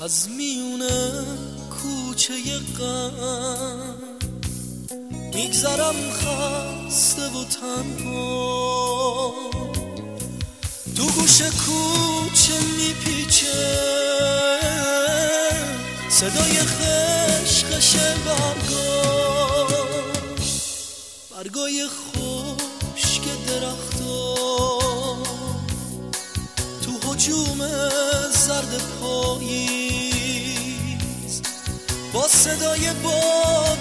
از میونه کوچه غم میگذرم خسته و تنها، تو گوش کوچه میپیچه صدای خشخش برگای خشک درختا تو هجوم زرد پاییز با صدای باد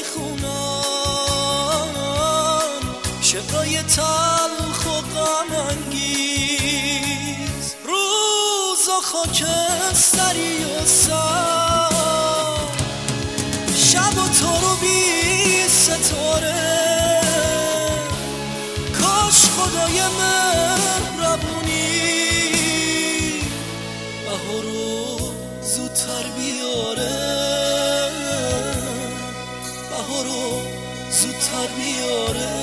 میخونن شعرهای تلخ و غم انگیز، روزا خاکستری و سر، شب و تارو بی ستاره، کاش خدای مهربونی بهارو زودتر بیاره، بهارو زودتر بیاره.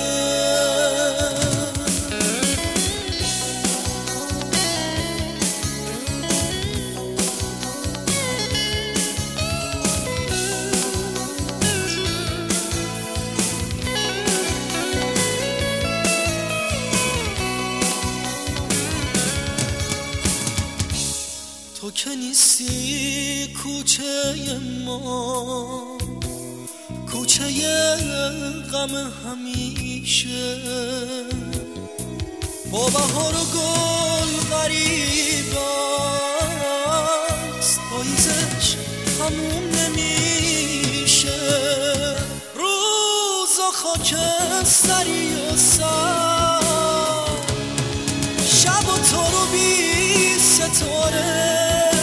تو که نیستی کوچه ما، کوچه غم همیشه، با بهار و گل غریب است، پاییزش تموم نمیشه، روزا خاکستری و سر، شب و تارو بی ستاره،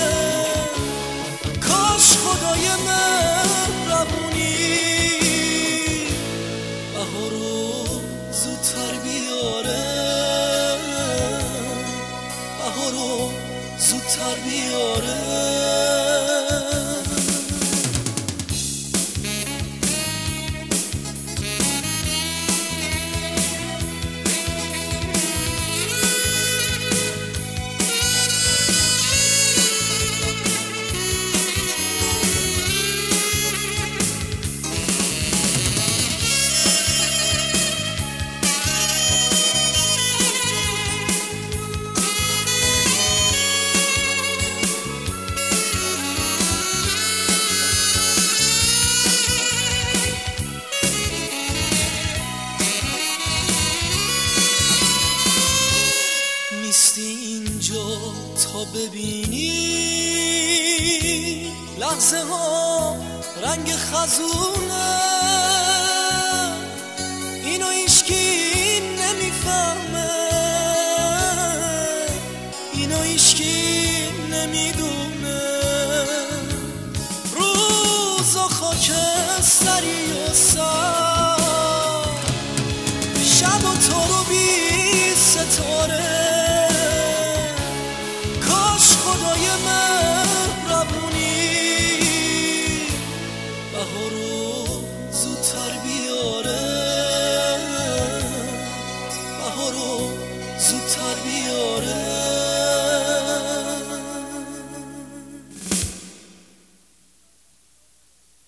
خدای مهربونی بهارو زودتر بیاره، بهارو زودتر بیاره. نیستی اینجا تا ببینی لحظه ها رنگ خزونه، اینو هیچکی نمیفهمه، اینو هیچکی نمیدونه، روزا خاکستری و سر، شب و تارو بی ستاره، خدای مهربونی بهارو